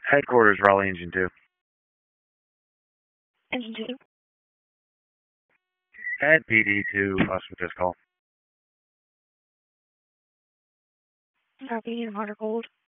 Headquarters, Raleigh Engine 2. Engine 2. Head PD to us with this call. RP and hot or cold.